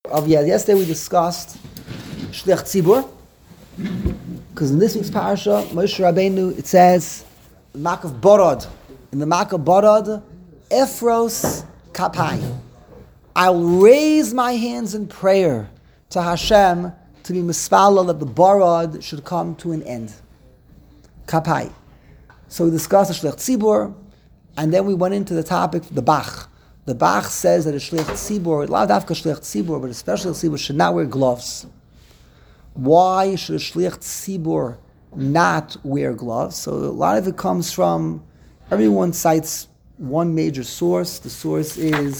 Yesterday we discussed Shliach Tzibur, because in this week's parasha, Moshe Rabbeinu, it says, Makav Borod, in the Makav Borod, Ephros Kapai. I'll raise my hands in prayer to Hashem to be mispalel that the Borod should come to an end. Kapai. So we discussed the Shliach Tzibur, and then we went into the topic, the Bach. The Bach says that a Shliach Tzibur, not dafka Shliach Tzibur, but especially a Tzibur, should not wear gloves. Why should a Shliach Tzibur not wear gloves? So a lot of it comes from, everyone cites one major source. The source is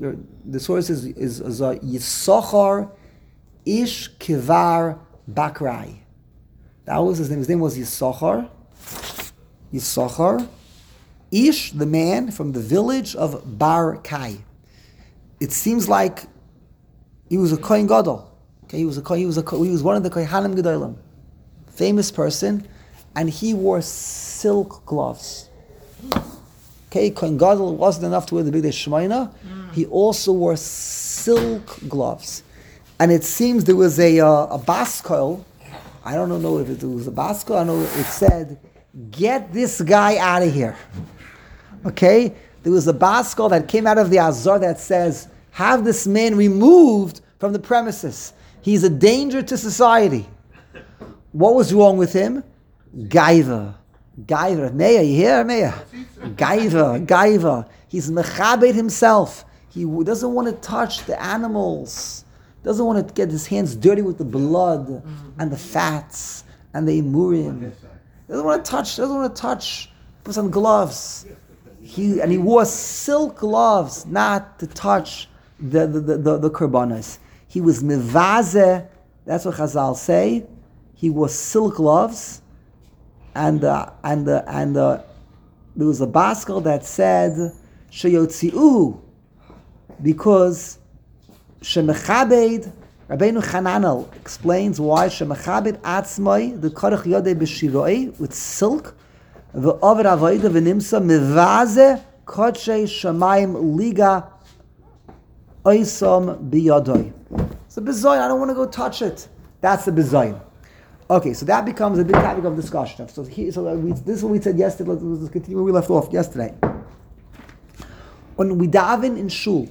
Yisachar Ish Kivar Bakrai. That was his name. His name was Yisachar. Ish, the man from the village of Bar Kai. It seems like he was a Kohen Gadol. Okay, he was one of the Kohanim Gedolim, famous person, and he wore silk gloves. Okay, Kohen Gadol wasn't enough to wear the Bigdei Shemaina. He also wore silk gloves, and it seems there was a baskol. I don't know if it was a baskol. I know it said, "Get this guy out of here." Okay, there was a baskol that came out of the Azor that says, have this man removed from the premises. He's a danger to society. What was wrong with him? Gaiva. Meya, you hear? Meya? Gaiva. He's mechabed himself. He doesn't want to touch the animals. Doesn't want to get his hands dirty with the blood and the fats and the imurim. Doesn't want to touch. Put some gloves. He wore silk gloves not to touch the korbanos. He was mevazeh. That's what Chazal say. He wore silk gloves, and there was a baskel that said sheyotziu, because shemechabed. Rabbeinu Chananel explains why shemechabed atzmai the karach yodei b'shiroi with silk. The over avoida v'nimsa mevaze kodshei shamayim liga oisom biyadoi. It's a bizoy. I don't want to go touch it. That's the bizoy. Okay, so that becomes a big topic of discussion. So this is what we said yesterday. Let's continue where we left off yesterday. When we daven in shul,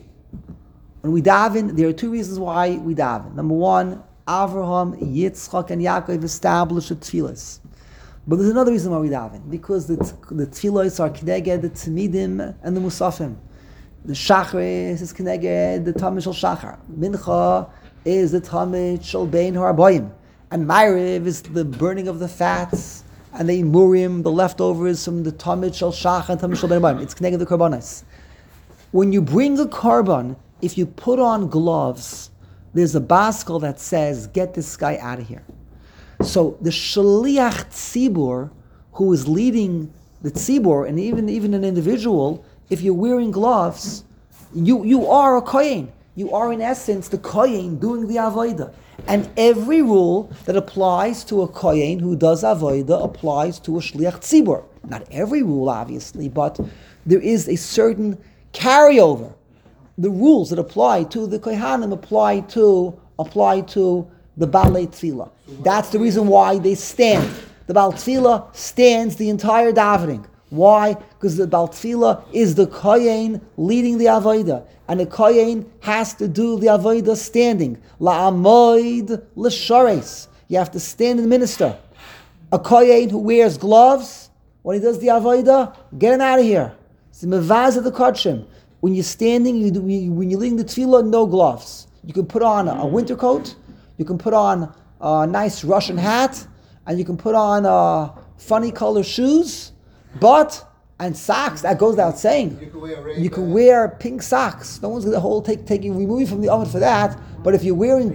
there are two reasons why we daven. Number one, Avraham, Yitzchak, and Yaakov established a tefillas. But there's another reason why we daven, because the tefillos are kineged the tmidim and the musafim. The shachris is kineged the tamid shel shachar. Mincha is the tamid shel bein harabayim, and ma'ariv is the burning of the fats and the imurim, the leftovers from the tamid shel shachar and tamid shel bein harabayim. It's kineged the korbanos. When you bring a korban, if you put on gloves, there's a baskel that says, "Get this guy out of here." So the shliach tzibur, who is leading the tzibur, and even an individual, if you're wearing gloves, you are a kohen. You are in essence the kohen doing the avodah. And every rule that applies to a kohen who does avodah applies to a shliach tzibur. Not every rule, obviously, but there is a certain carryover. The rules that apply to the kohanim apply to the Balei Tefillah. That's the reason why they stand. The Baal Tefillah stands the entire davening. Why? Because the Baal Tefillah is the Kohen leading the Avodah. And the Kohen has to do the Avodah standing. La'amoid l'shares. You have to stand and minister. A Kohen who wears gloves, when he does the Avodah, get him out of here. It's the Mevaz of the Kodshim. When you're standing, when you're leading the Tefillah, no gloves. You can put on a winter coat. You can put on a nice Russian hat, and you can put on funny color shoes, and socks. That goes without saying. You can wear pink socks. No one's going to remove you from the oven for that. But if you're wearing,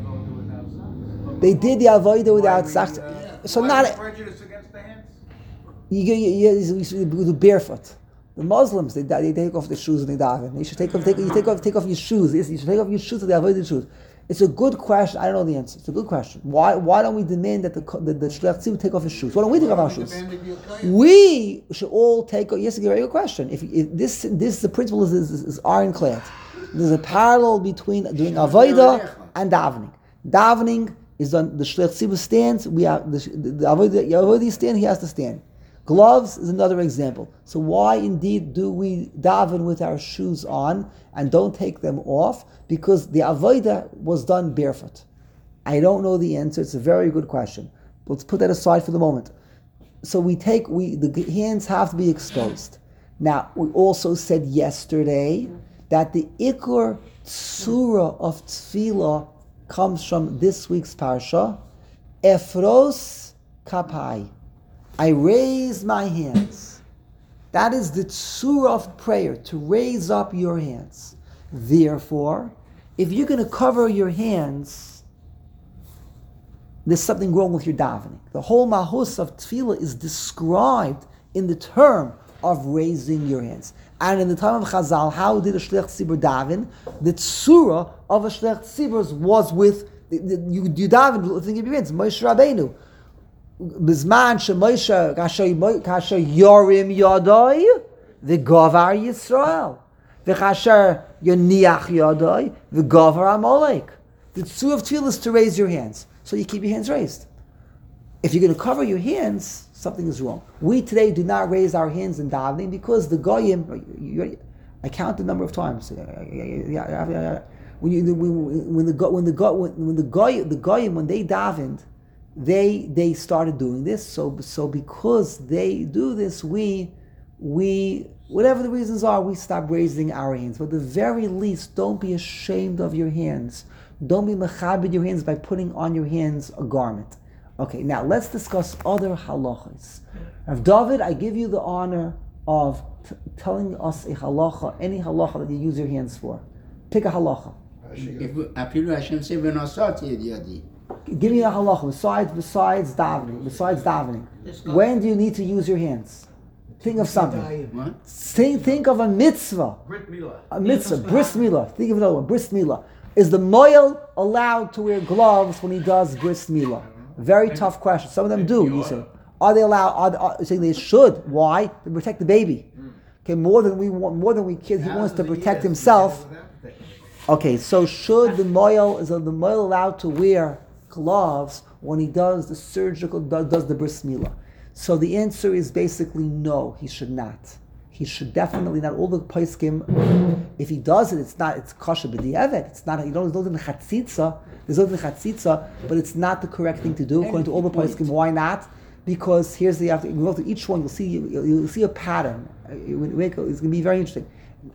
they did the avodah without socks. So not prejudice against the hands. You do barefoot. The Muslims they take off their shoes when they daven. You should take off your shoes. You should take off your shoes to the avodah shoes. It's a good question. I don't know the answer. It's a good question. Why don't we demand that the shliach tzibur take off his shoes? Why don't we take off our shoes? We should all take off. Yes, it's a very good question. If this the principle is ironclad. There's a parallel between doing avodah and davening. Davening is on the shliach tzibur stands. We have the avodah stand. He has to stand. Gloves is another example. So why indeed do we daven with our shoes on and don't take them off? Because the avodah was done barefoot. I don't know the answer. It's a very good question. Let's put that aside for the moment. So the hands have to be exposed. Now, we also said yesterday that the Ikur Tzura of Tefillah comes from this week's Parsha, Efros Kapai. I raise my hands. That is the Tzura of prayer, to raise up your hands. Therefore, if you're going to cover your hands, there's something wrong with your davening. The whole mahus of tefillah is described in the term of raising your hands. And in the time of Chazal, how did a shliach tzibur daven? The tzura of a shliach tzibur was with you daven lifting up your hands. Moshe Rabbeinu, bizman sheMoshe kasher yorim yadai v'gavar Yisrael v'kasher yoniach yadai v'gavar Amalek. The tzura of tefillah is to raise your hands. So you keep your hands raised. If you're going to cover your hands, something is wrong. We today do not raise our hands in davening because the goyim. I count the number of times. When the goyim when they davened, they started doing this. So because they do this, we whatever the reasons are, we stop raising our hands. But at the very least, don't be ashamed of your hands. Don't be mechabed your hands by putting on your hands a garment. Okay, now let's discuss other halachas. Rav David, I give you the honor of telling us a halacha, any halacha that you use your hands for. Pick a halacha. Give me a halacha besides davening. When do you need to use your hands? Think of something. What? Think of a mitzvah. Brit milah. A mitzvah, bris milah. Think of another one, bris milah. Is the moil allowed to wear gloves when he does bris milah? Very tough question. Some of them do. You say, are they allowed? Are saying they should? Why? To protect the baby. Okay, more than we kid. He wants to protect himself. Okay, so should the moil allowed to wear gloves when he does the surgical does the bris milah? So the answer is basically no. He should not. He should definitely not. All the poskim, if he does it, it's kosher b'di'evet. It's not. You don't do it in the chatzitza. There's no chatzitza, but it's not the correct thing to do according to all the poskim. Why not? Because here's the after. You go through each one, you'll see a pattern. It's going to be very interesting.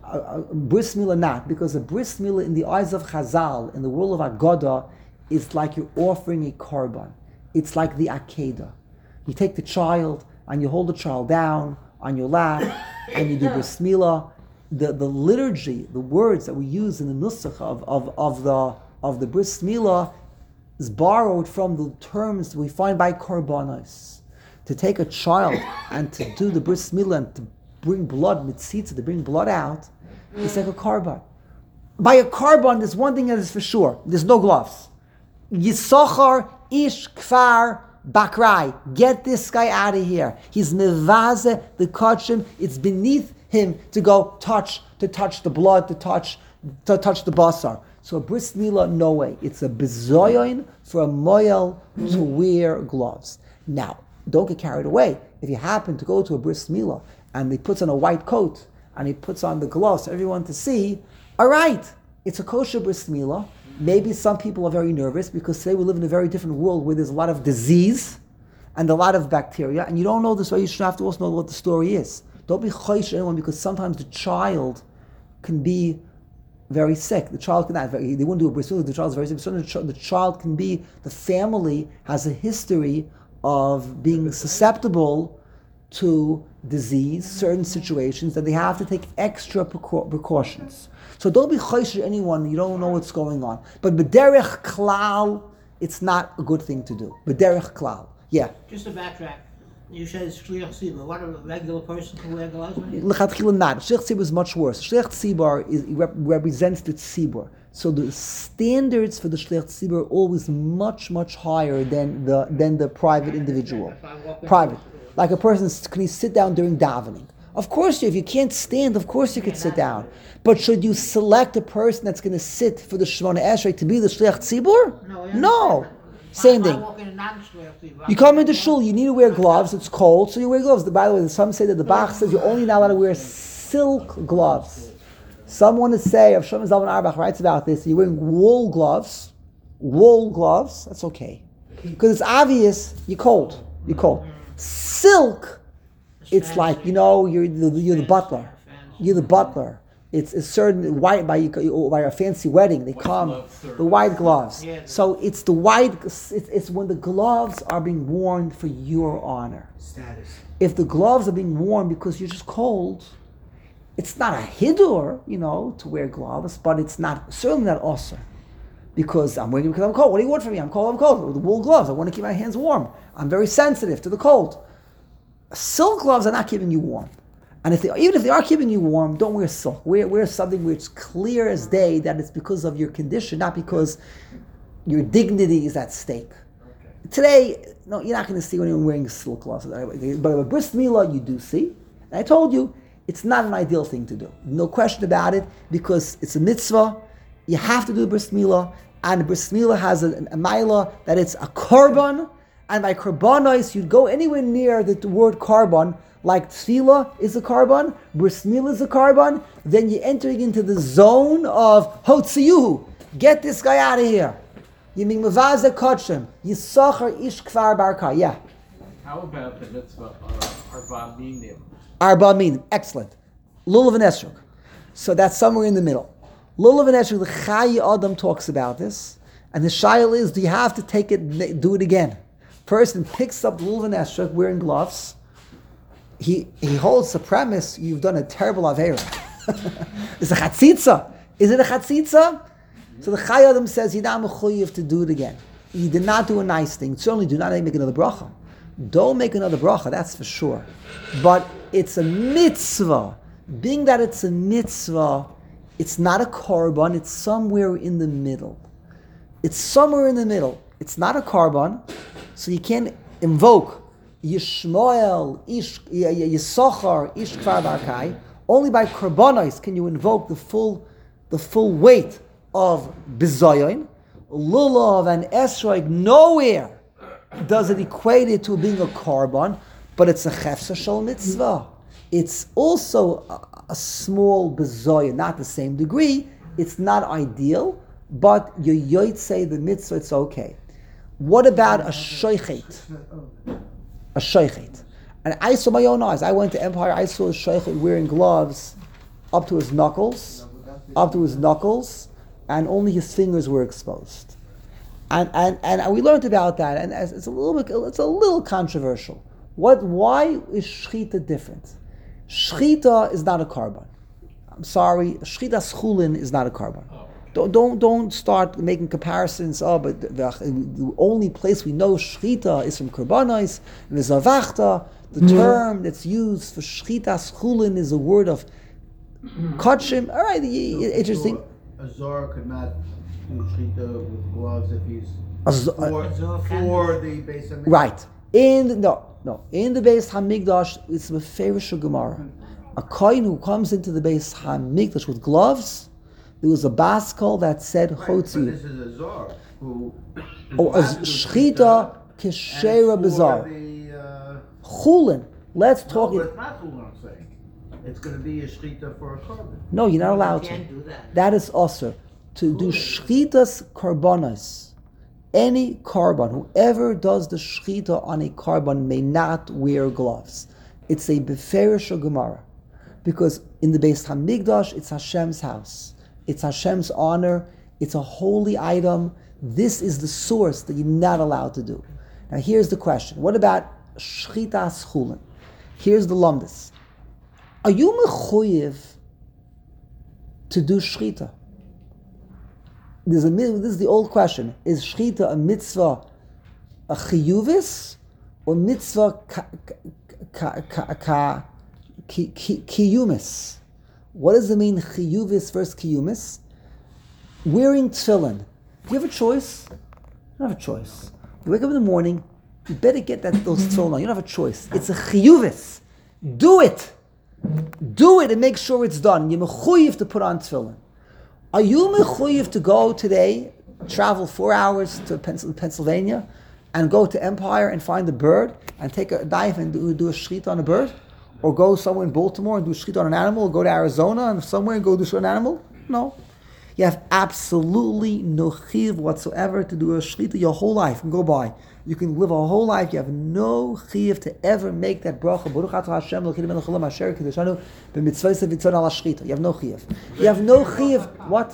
Bris milah not, because a bris milah in the eyes of Chazal, in the world of Agada, is like you're offering a korban. It's like the Akedah. You take the child and you hold the child down on your lap and you do bris milah. The liturgy, the words that we use in the nusach of the bris milah is borrowed from the terms we find by korbanos. To take a child and to do the bris milah and to bring blood, mitzitza, to bring blood out, it's like a korban. By a korban, there's one thing that is for sure. There's no gloves. Yisachar ish kfar bakrai. Get this guy out of here. He's mevaze the kachim. It's beneath him to go touch the blood, to touch the basar. So a bris milah, no way. It's a bizoyon for a moyel to wear gloves. Now, don't get carried away. If you happen to go to a bris milah and he puts on a white coat and he puts on the gloves for everyone to see, all right, it's a kosher bris milah. Maybe some people are very nervous because today we live in a very different world where there's a lot of disease and a lot of bacteria, and you don't know this, so you should have to also know what the story is. Don't be choish anyone, because sometimes the child can be very sick. The child cannot. They wouldn't do a bris milah. The child is very sick. So the child can be. The family has a history of being susceptible to disease, certain situations, that they have to take extra precautions. So don't be choish to anyone. You don't know what's going on. But b'derech klal, it's not a good thing to do. B'derech klal. Yeah. Just to backtrack. You said shliach tzibur. What a regular person can wear gloves? L'chatchila not. Shliach tzibur is much worse. Shliach tzibur represents the tzibur. So the standards for the shliach tzibur are always much, much higher than the private individual. Private. Like a person, can he sit down during davening? Of course, if you can't stand, of course you could sit down. But should you select a person that's going to sit for the Shemona Esrei to be the Shliach Tzibur? No. Same thing. You come into shul, you need to wear gloves. It's cold, so you wear gloves. By the way, some say that the Bach says you're only not allowed to wear silk gloves. Some want to say, Rav Shlomo Zalman Auerbach writes about this, you're wearing wool gloves, that's okay. Because it's obvious, you're cold. Silk, it's like, you're the butler. You're the butler. It's a certain white, by a fancy wedding, they come, the white gloves. So it's the white, it's when the gloves are being worn for your honor. Status. If the gloves are being worn because you're just cold, it's not a hidur, to wear gloves, but it's certainly not also. Because I'm wearing it because I'm cold. What do you want from me? I'm cold. With the wool gloves, I want to keep my hands warm. I'm very sensitive to the cold. Silk gloves are not keeping you warm. And even if they are keeping you warm, don't wear silk. Wear something where it's clear as day that it's because of your condition, not because your dignity is at stake. Okay. Today, no, you're not going to see anyone wearing silk gloves. But a bris milah, you do see. And I told you, it's not an ideal thing to do. No question about it, because it's a mitzvah. You have to do bris milah, and bris milah has a milah that it's a korban, and by korbanos, you'd go anywhere near the word korban, like tefillah is a korban, bris milah is a korban, then you're entering into the zone of hotziyuhu. Get this guy out of here. You mean mavaze kotchem. Yisachar ish kfar barka. Yeah. How about the mitzvah arba minim? Arba minim. Excellent. Lulav and Esrog. So that's somewhere in the middle. Lulav and Esrog, the Chai Adam talks about this. And the shail is, do you have to take it, do it again? Person picks up Lulav and Esrog wearing gloves. He holds the premise, you've done a terrible avera. It's a chatzitza. Is it a chatzitza? So the Chai Adam says, you're not mechuyev to do it again. You did not do a nice thing. Certainly do not make another bracha. Don't make another bracha, that's for sure. But it's a mitzvah. Being that it's a mitzvah, it's not a korban, it's somewhere in the middle. It's somewhere in the middle. It's not a korban, so you can't invoke Yishmoel, Yisachar, Ish Kfar Barkai. Only by korbanos can you invoke the full weight of bizayon. Lulav and Esrog, nowhere does it equate it to being a korban, but it's a chefsa shel mitzvah. It's also a small bizayon, not the same degree. It's not ideal, but you yoytze the mitzvah, it's okay. What about a shoichet? A shoichet. And I saw my own eyes. I went to Empire, I saw a shoichet wearing gloves up to his knuckles, and only his fingers were exposed. And we learned about that, and it's a little controversial. Why is shchita different? Shchita is not a korban. I'm sorry, shchita schulin is not a korban. Don't start making comparisons. But the only place we know shchita is from korbanos. And there's avachta. The term that's used for shchita schulin is a word of kotchim. All right, interesting. A zor could not do shchita with gloves if he's for the base of right. In the Beis Hamikdash, it's the favorite Gemara. A kohen who comes into the Beis Hamikdash with gloves, there was a baskol that said chotzi. But this is a zor who shchita keshera bezar. Chulin. Let's talk. No, but it's not chulin, I'm saying. It's going to be a shchita for a korban. No, you're not allowed You to. can't do that. That is also to do shchitas korbanos. Any korban, whoever does the shchita on a korban may not wear gloves. It's a beferish Gemara, because in the Beis Hamikdash, it's Hashem's house. It's Hashem's honor. It's a holy item. This is the source that you're not allowed to do. Now here's the question. What about shchitas chulin? Here's the lumdus. Are you mechuyev to do shchita? This is the old question. Is shchita a mitzvah, a chiyuvis, or mitzvah kiyumis? What does it mean, chiyuvis versus kiyumis? Wearing tefillin. Do you have a choice? You don't have a choice. You wake up in the morning, you better get those tefillin on. You don't have a choice. It's a chiyuvis. Do it. Do it and make sure it's done. You're mechuyev to put on tefillin. Are you mechuyev to go today, travel 4 hours to Pennsylvania, and go to Empire and find a bird and take a knife and do a shechita on a bird? Or go somewhere in Baltimore and do a shechita on an animal? Or go to Arizona and somewhere and go do an animal? No. You have absolutely no chiv whatsoever to do a shechita your whole life and go by. You can live a whole life. You have no chiv to ever make that bracha. Baruch atah Hashem Elokeinu melech haolam asher kiddushanu b'mitzvos v'tzon ala shechita. You have no chiv. You have no chiv. What?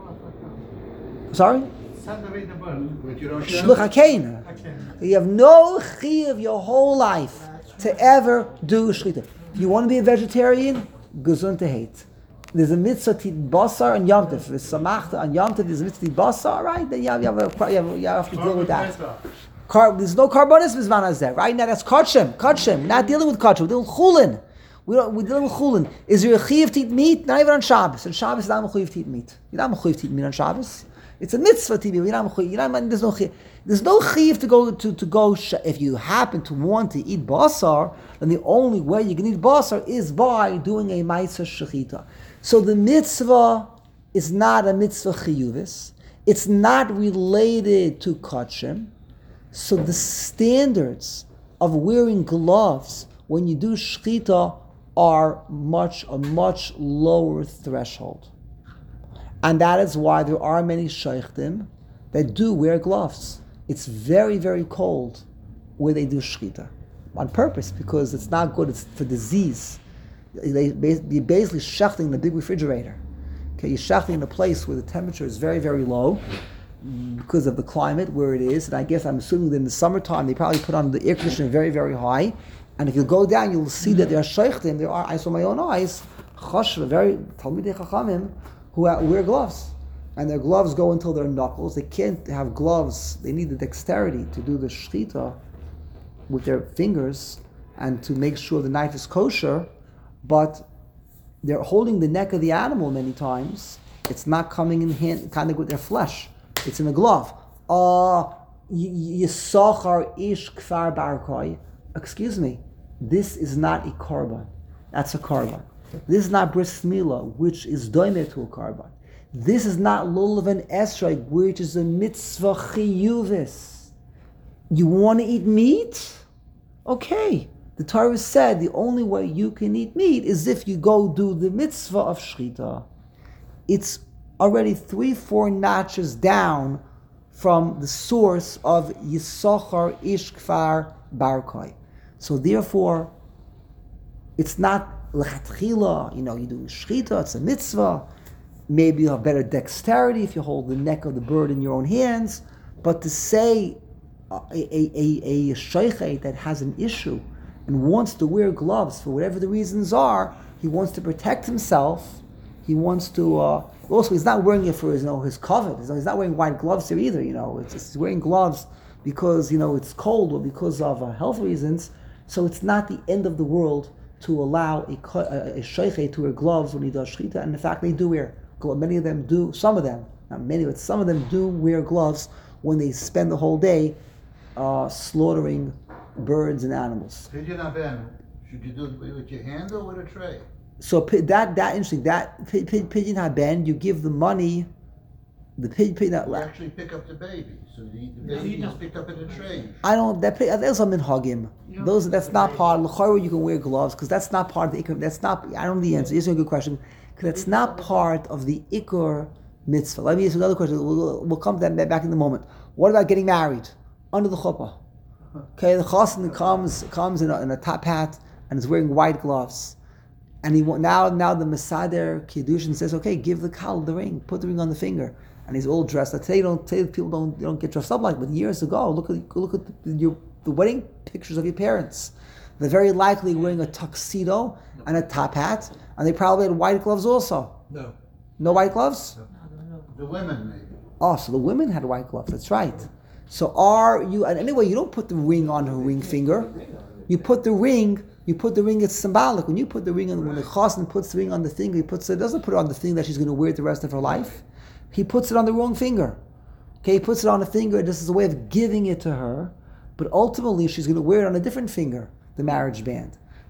Sorry? But you don't Shluch hakein. You have no chiv your whole life to ever do shechita. You want to be a vegetarian? Gesund to hate. There's a mitzvah to eat basar and Yom Tov. There's samachta on Yom Tov. There's a mitzvah to eat basar, right? Then you have to deal with that. There's no karbonis bizman hazeh. Right now, that's kachim. Not dealing with kachim. We're dealing with chulin. We're dealing with chulin. Is there a chiyuv to eat meat? Not even on Shabbos. On Shabbos, you're not a chiyuv to eat meat. You're not a chiyuv to eat meat on Shabbos. It's a mitzvah to eat meat. There's no chiyuv. There's no chiyuv to go. If you happen to want to eat basar, then the only way you can eat basar is by doing a ma'aser shechita. So the mitzvah is not a mitzvah chiyuvis. It's not related to kachim. So the standards of wearing gloves when you do shechita are a much lower threshold. And that is why there are many sheikhtim that do wear gloves. It's very, very cold where they do shechita. On purpose, because it's not good, it's for disease. You're basically shechting in a big refrigerator. Okay, you're shechting in a place where the temperature is very, very low because of the climate where it is. And I guess I'm assuming that in the summertime they probably put on the air conditioner very, very high. And if you go down, you'll see that there are sheikhtim. There are, I saw my own eyes, very talmidei chachamim who wear gloves, and their gloves go until their knuckles. They can't have gloves. They need the dexterity to do the shechita with their fingers and to make sure the knife is kosher. But they're holding the neck of the animal many times. It's not coming in hand, kind of with their flesh. It's in a glove. Yisachar ish kfar barkoi. Excuse me, this is not a korban. That's a korban. This is not bris milah, which is doimer to a korban. This is not lulav and esrog, which is a mitzvah chiyuvis. You want to eat meat? Okay. The Torah said the only way you can eat meat is if you go do the mitzvah of shechita. It's already 3-4 notches down from the source of Yisachar ish kfar barkoi. So therefore, it's not lechatchila, you're doing shechita, it's a mitzvah. Maybe you have better dexterity if you hold the neck of the bird in your own hands. But to say a sheikh that has an issue and wants to wear gloves for whatever the reasons are, he wants to protect himself. He wants to. Also, he's not wearing it for his covet. He's not wearing white gloves here either. He's wearing gloves because it's cold or because of health reasons. So it's not the end of the world to allow a sheikh to wear gloves when he does shechita. And in fact, they do wear. Many of them do. Some of them, not many, but some of them do wear gloves when they spend the whole day slaughtering birds and animals. Pidyon haben, should you do it with your hand or with a tray? So that interesting. That pidyon haben, you give the money. The pidyon. You actually pick up the baby, so the baby is picked up in a tray. I don't. There's some minhagim. That's not part. L'chayru you can wear gloves because that's not part of the ikar. That's not. I don't know the answer. It's a good question. Because that's not part of the ikar mitzvah. Let me ask you another question. We'll come to that back in a moment. What about getting married under the chuppah? Okay, the chassan comes in a top hat and is wearing white gloves, and now the Mesader Kiddushin says, okay, give the kal the ring, put the ring on the finger, and he's all dressed. Today people don't get dressed up like, but years ago, look at the wedding pictures of your parents. They're very likely wearing a tuxedo and a top hat, and they probably had white gloves also. No white gloves. No. The women maybe. Oh, so the women had white gloves. That's right. So and anyway, you don't put the ring on her ring finger. You put the ring. It's symbolic. When you put the ring on, when the chassan puts the ring on the finger, he doesn't put it on the thing that she's going to wear it the rest of her life. He puts it on the wrong finger. Okay, he puts it on a finger. This is a way of giving it to her, but ultimately she's going to wear it on a different finger, the marriage band.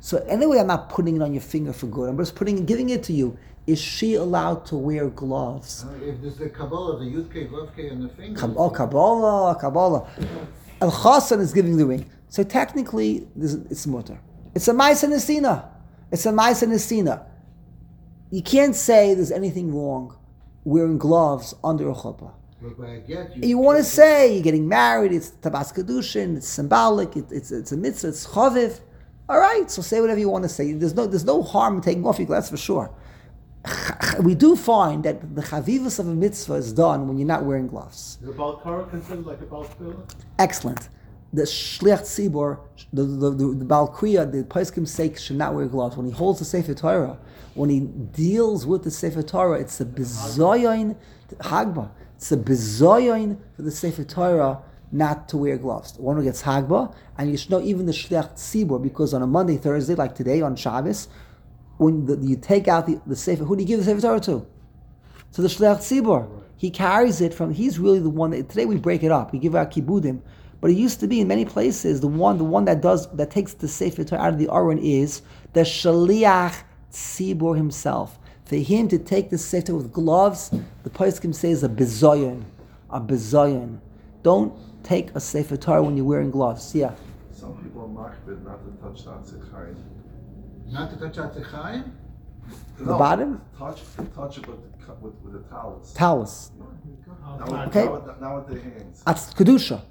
So anyway, I'm not putting it on your finger for good. I'm just giving it to you. Is she allowed to wear gloves? If there's the Kabbalah, the Yudke, Vavke, and the finger. Kabbalah. Al Chassan is giving the ring. So technically, it's mutter. It's a Ma'aseh Nesina. You can't say there's anything wrong wearing gloves under a chuppah. But I get You want to say you're getting married, it's Tabas Kedushin, it's symbolic, it's a mitzvah, it's chaviv. All right, so say whatever you want to say. There's no harm in taking off your gloves, that's for sure. We do find that the chavivus of a mitzvah is done when you're not wearing gloves. Is a Balkara considered like a Balkara? Excellent. The shliach tzibor, the Baal Kriya, the Poskim say should not wear gloves. When he holds the Sefer Torah, when he deals with the Sefer Torah, it's a bizoyon hagba. It's a bizoyon for the Sefer Torah not to wear gloves. The one who gets hagba, and you should know even the shliach tzibor, because on a Monday, Thursday, like today on Shabbos, when you take out the Sefer, who do you give the Sefer Torah to? To the shliach tzibor. He carries it from. He's really the one that today we break it up. We give out kibudim. But it used to be in many places the one that takes the Sefer Torah out of the Aron is the Shaliach Tzibor himself. For him to take the Sefer Torah with gloves, the Poskim says a bizoyon. Don't take a Sefer Torah when you're wearing gloves. Yeah. Some people are machbid not to touch that Tzechayim. Not to touch Atzechayim? The bottom? Touch it with a talus. Talus. Not Okay. Not with the hands. That's Kedusha.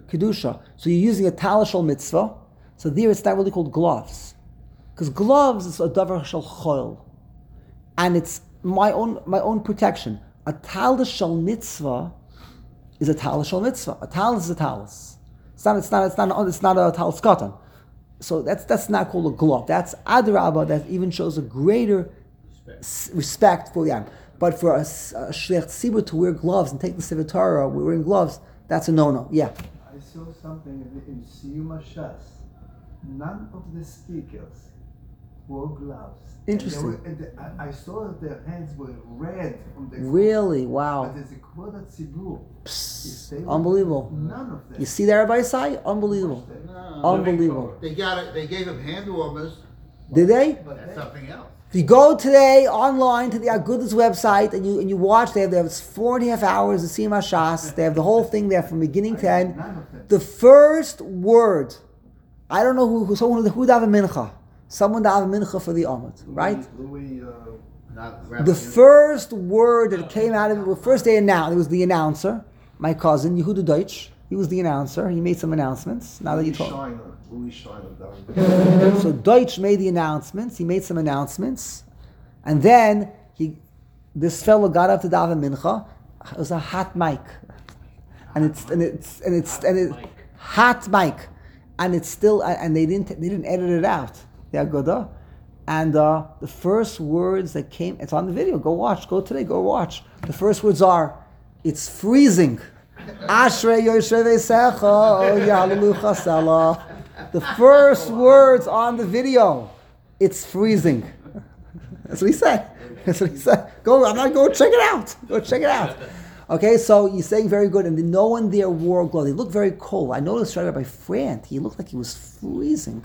So you're using a talashal mitzvah. So there it's not really called gloves. Because gloves is a davar shal choil. And it's my own protection. A talashal mitzvah is a talashal mitzvah. A talus is a talus. It's not a talus katan. So that's not called a glove. That's adrabah, that even shows a greater respect for the animal. But for a shliach tzibur to wear gloves and take the Sefer Torah wearing gloves, that's a no-no. Yeah. I saw something in Siyum Shas. None of the speakers wore gloves. Interesting. I saw that their hands were red from the Really? Wow. But there's a Kvod HaTzibur. Unbelievable. None of them. You see that, Rabbi Isai? Unbelievable. Unbelievable. They gave him hand warmers. Did they? But That's they- something else. If you go today online to the Agudas website and you watch, they have 4.5 hours of Siyum Shas. They have the whole thing there from beginning to end. None of them. The first word, I don't know who daven mincha. Someone daven mincha for the Amud, right? Louis, The first word that came out of it, first they announced, it was the announcer, my cousin, Yehuda Deutsch. He was the announcer. He made some announcements. Now that you told Louis Shiner. So Deutsch made the announcements. He made some announcements. And then this fellow got up to daven mincha. It was a hot mic. And it's hot mic. And it's still, and they didn't edit it out. Yeah, good. And the first words that came, it's on the video. Go watch. Go today. Go watch. The first words are, "It's freezing." Ashrei Yoshev Eisecha Ya'alelu Chasela. The first words on the video, "It's freezing." That's what he said. Go check it out. Go check it out. Okay, so you're saying very good, and no one there wore gloves. They looked very cold. I noticed right by Frant, he looked like he was freezing.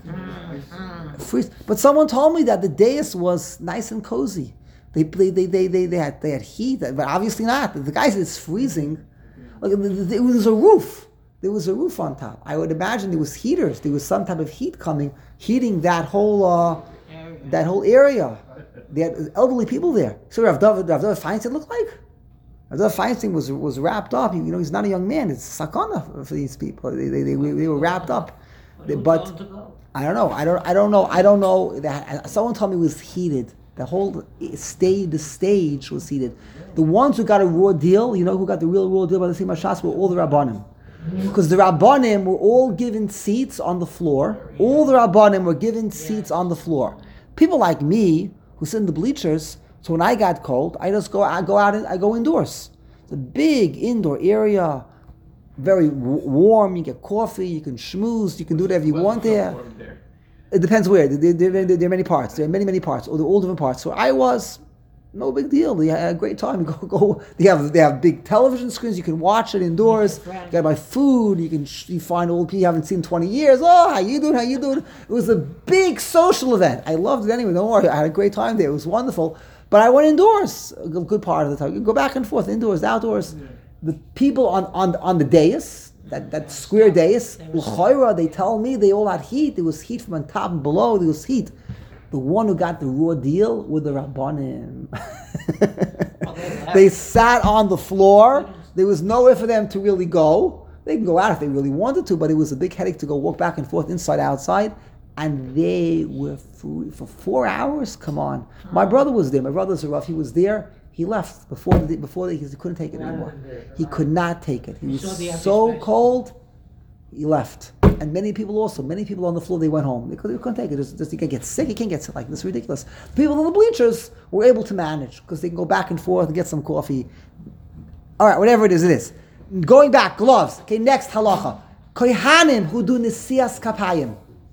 But someone told me that the dais was nice and cozy. They had heat, but obviously not. The guy said it's freezing. Like, there was a roof. There was a roof on top. I would imagine there was heaters. There was some type of heat coming, heating that whole area. They had elderly people there. So Rav David Feinstein looked like. Rav David Feinstein was wrapped up. He's not a young man. It's sakana for these people. They were wrapped up. But I don't know. I don't know. Someone told me it was heated. The whole stage was heated. The ones who got a raw deal, who got the real raw deal by the Siyum Shas were all the Rabbanim. Because the Rabbanim were all given seats on the floor. All the Rabbanim were given seats on the floor. People like me, who sit in the bleachers, so when I got cold, I go out and I go indoors. It's a big indoor area, very warm. You get coffee, you can schmooze, you can do whatever you want there. It depends where. There are many parts. There are many parts. All different parts. So I was No big deal. They had a great time. Go. They have big television screens. You can watch it indoors. You gotta buy food. You find old people you haven't seen in 20 years. Oh, how you doing? How you doing? It was a big social event. I loved it anyway. Don't worry. I had a great time there. It was wonderful. But I went indoors a good part of the time. You go back and forth, indoors, outdoors. The people on the dais, that square dais, l'chayra, they tell me they all had heat. There was heat from on top and below. There was heat. The one who got the raw deal were the Rabbanim. They sat on the floor. There was nowhere for them to really go. They can go out if they really wanted to, but it was a big headache to go walk back and forth, inside, outside. And they were free for 4 hours. Come on. My brother was there. My brother's a rough. He was there. He left before he couldn't take it anymore. He could not take it. He was so cold. He left. And many people on the floor, they went home. They couldn't take it. You can get sick. You can't get sick like this. Ridiculous. The people in the bleachers were able to manage because they can go back and forth and get some coffee. All right, whatever it is. Going back, gloves. Okay, next halacha. Kohanim who do nesias kapayim.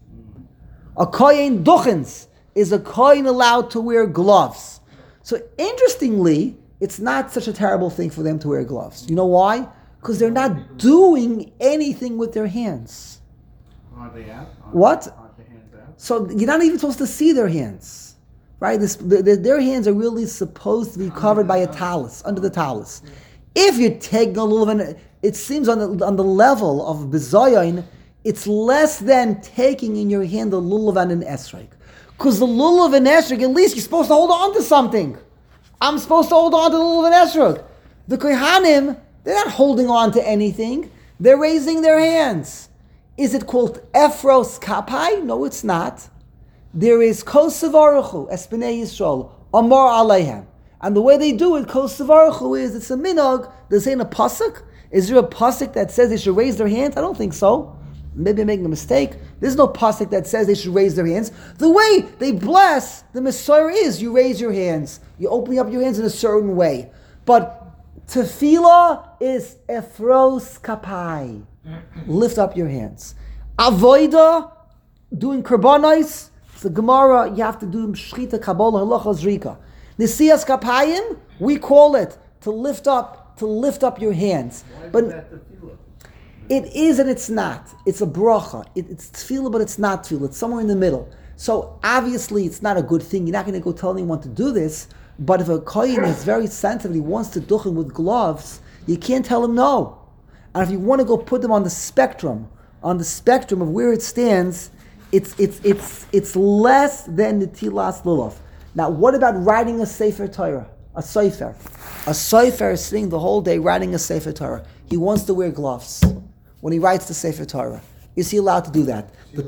A kohen duchens is a kohen allowed to wear gloves. So interestingly, it's not such a terrible thing for them to wear gloves. You know why? Because they're not doing anything with their hands. Are they out? What? Are the hands out? So you're not even supposed to see their hands, right? Their hands are really supposed to be covered by a talus, under the talus. If you're taking a lulav, it seems on the level of bezoyin, it's less than taking in your hand a lulav and an esrog. Because the lulav and esrog, at least you're supposed to hold on to something. I'm supposed to hold on to the lulav and esrog. The kohanim, they're not holding on to anything. They're raising their hands. Is it called Ephros Kapai? No, it's not. There is Kosavaruchu, Espinei Yisrael, Amar Aleihem. And the way they do it, Kosavaruchu, is it's a minog. There's ain't a pasuk. Is there a pasuk that says they should raise their hands? I don't think so. Maybe I'm making a mistake. There's no pasuk that says they should raise their hands. The way they bless the Messiah is you raise your hands. You open up your hands in a certain way. But tefillah is Ephros Kapai. Lift up your hands. Avoida, doing korbanos, it's the Gemara, you have to do shchita, kabbalah, halacha, zrika. Nesias kapayim, we call it to lift up your hands. Why But is that tefillah? it is and it's not. It's a bracha. It's tefillah, but it's not tefillah. It's somewhere in the middle. So obviously it's not a good thing. You're not going to go tell anyone to do this. But if a kohen is very sensitive, he wants to duchen with gloves, you can't tell him no. And if you want to go put them on the spectrum of where it stands, it's less than the tilas lulav. Now, what about writing a sefer Torah? A sefer is sitting the whole day writing a sefer Torah. He wants to wear gloves when he writes the sefer Torah. Is he allowed to do that?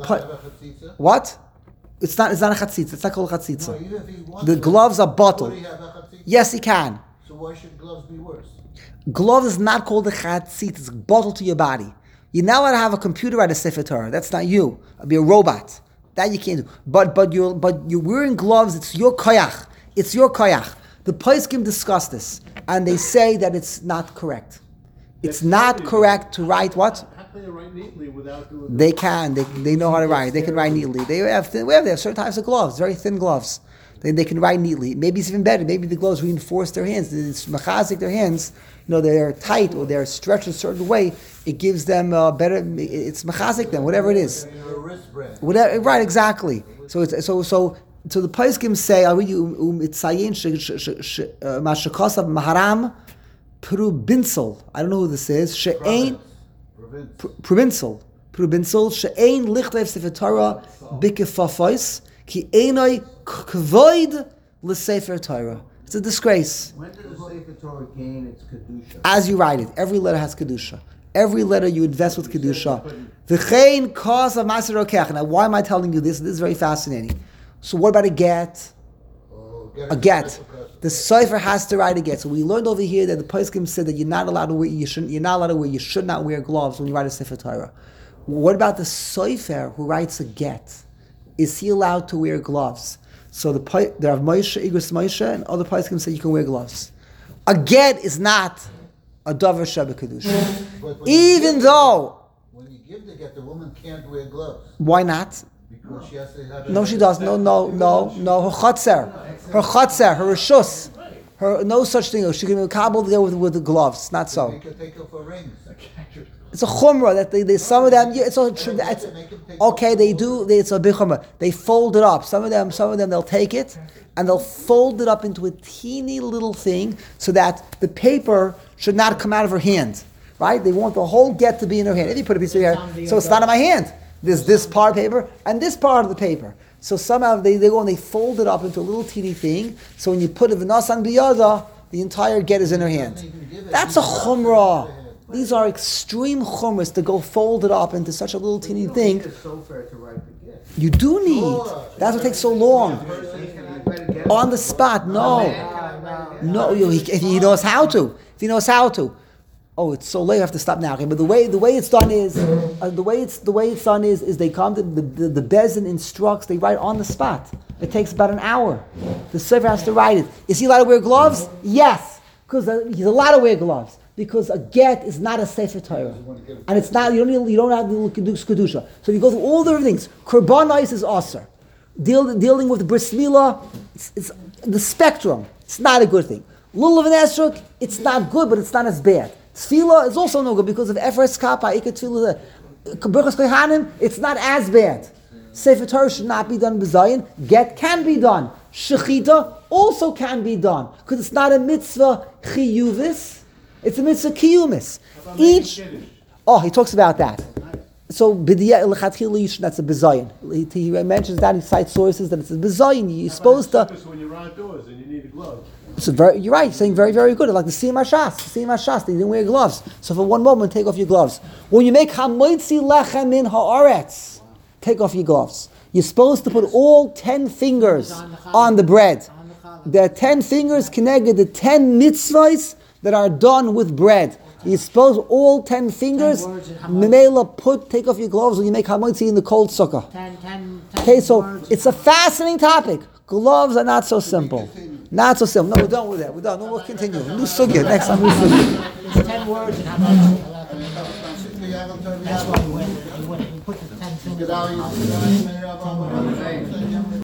What? It's not a chatzitza. It's not called a chatzitza. The gloves are bottled. Yes, he can. So why should gloves be worse? Glove is not called a chatzit. It's bottled to your body. You're not allowed to have a computer write a sefer Torah. That's not you. It'll be a robot. That you can't do. But you're wearing gloves. It's your koyach. It's your koyach. The poskim discuss this, and they say that it's not correct. It's not correct to write what? How can they write neatly without doing? They can. They know how to write. They can write neatly. They have certain types of gloves, very thin gloves. They can write neatly. Maybe it's even better. Maybe the gloves reinforce their hands. It's mechazik their hands. They're tight or they're stretched a certain way. It gives them better. It's mechazik them, whatever it is. Whatever, right? Exactly. So the poskim say, "I'll read you itzayin mashakasav maharam prubinsel." I don't know who this is. She'ain provincial she'ain lichtlev sefer Torah bikefafos ki einoi kvoid l'sefer Torah. It's a disgrace. When does the Sefer Torah gain its kedusha? As you write it, every letter has kedusha. Every letter you invest with kedusha. V'chein cause of maser okech. Now, why am I telling you this? This is very fascinating. So, what about a get? A get. The Sefer has to write a get. So we learned over here that the poskim said that you're not allowed to wear. You should not wear gloves when you write a Sefer Torah. What about the Sefer who writes a get? Is he allowed to wear gloves? So there are Moshe, Igros Moshe, and other poskim say you can wear gloves. A get is not a davar sheba kedusha. Even though, when you give the get, the woman can't wear gloves why not? because she has to have. No, she does. No. Her chotzer, her rishus. no such thing. She can be cobbled there with the gloves. It's not so. They could take off her rings. It's a chumrah that they some of them. Yeah, it's okay. They do. It's a big chumrah. They fold it up. Some of them they'll take it and they'll fold it up into a teeny little thing so that the paper should not come out of her hand. Right? They want the whole get to be in her hand. If you put a piece of hair, so it's not in my hand. There's this part of paper and this part of the paper. So somehow they go and they fold it up into a little teeny thing. So when you put a v'nasan biyada, the entire get is in her hand. That's a chumrah. These are extreme chumras to go fold it up into such a little teeny thing. It's so fair to write the gift. You do need. That's what takes so long. On the spot, no. If he knows how to. If he knows how to. Oh, it's so late. I have to stop now. Okay, but the way it's done is they come to the bezin instructs. They write on the spot. It takes about an hour. The server has to write it. Is he allowed to wear gloves? Yes, because he's allowed to wear gloves because a get is not a sefer Torah, and it's not. You don't have to do kedusha. So you go through all the things. Korbanos is aser. Dealing with bris milah, it's the spectrum. It's not a good thing. Lulav and esrog, it's not good, but it's not as bad. Tefillah is also no good because of Efres Kappa, Iker Tefillah, Berachos Kohanim, it's not as bad. Sefer Torah should not be done b'zayin. Get can be done. Shechita also can be done because it's not a mitzvah chiyuvis, it's a mitzvah kiyumis. Each, he talks about that. So b'diyah l'chatchila that's a b'zayin. He mentions that, he cites sources that it's a b'zayin. You're supposed to. When you're outdoors and you need a glove. So you're right, saying very, very good. Like the Siyam HaShas, they didn't wear gloves. So for one moment, take off your gloves. When you make Hamoitzi Lechem in Haaretz, take off your gloves. You're supposed to put all 10 fingers on the bread. The 10 fingers connected the 10 mitzvahs that are done with bread. You're supposed all 10 fingers. Memela take off your gloves when you make Hamoitzi in the cold sukkah. Okay, so it's a fascinating topic. Gloves are not so simple. Not so simple. No, we're done with that. We're done. No, we'll continue. New sugya. Next time, new sugya. There's 10 words in Hamoitzi. That's what we put the 10 fingers on.